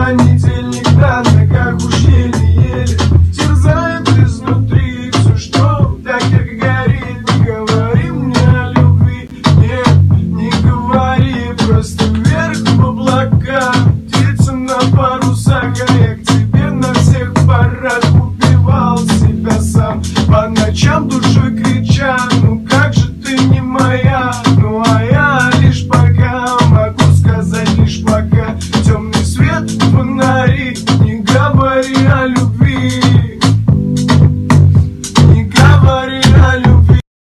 понедельник рано, как уж еле-еле терзает изнутри все, что так ярко горит. Не говори мне о любви, нет, не говори, просто вверх.